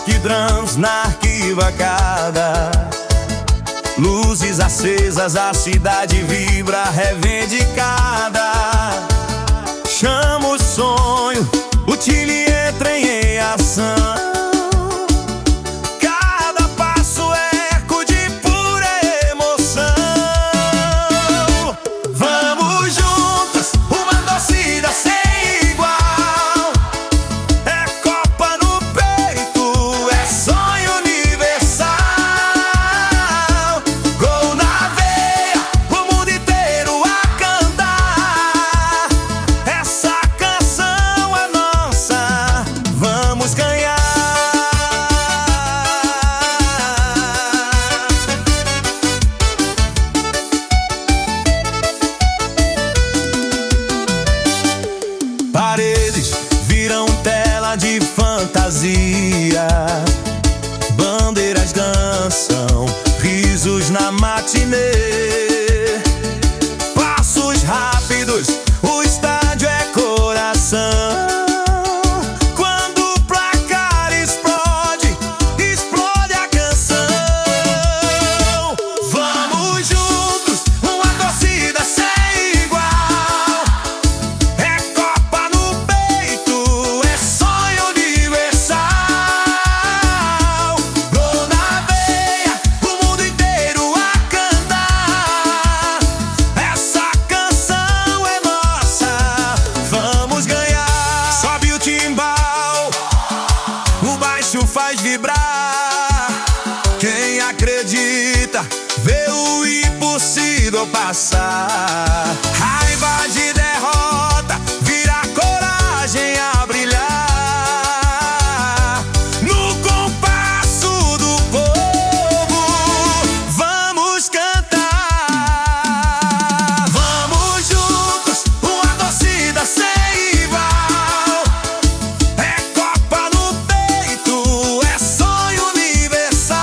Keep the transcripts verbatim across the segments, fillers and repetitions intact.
hidrãs na arquibancada, luzes acesas, a cidade vibra reivindicada. Chama o sonho, o Chile entra em ação. Cada passo é eco de pura emoção. Vamos juntos, uma torcida sem igual. É Copa no peito, é sonho universal. Gol na veia, o mundo inteiro a cantar. Essa canção é nossa, vamos ganhar. Paredes viram tela de fantasia, bandeiras dançam, risos na matinê. Passos rápidos, o estádio é coração. Quando o placar explode, explode a canção. Vamos juntos, uma torcida sem igual. É Copa no peito, é sonho universal. Gol na veia, o mundo inteiro a cantar. Essa canção é nossa, vamos ganhar. Sobe o timbal, o baixo faz vibrar. Quem acredita vê o impossível passar. Raiva de derrota vira coragem a brilhar. No compasso do povo, vamos cantar. Vamos juntos, uma torcida sem igual. É Copa no peito, é sonho universal.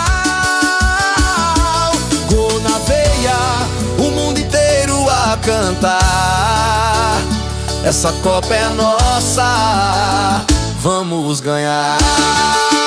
Gol na veia, o mundo inteiro a cantar. Essa Copa é nossa, vamos ganhar.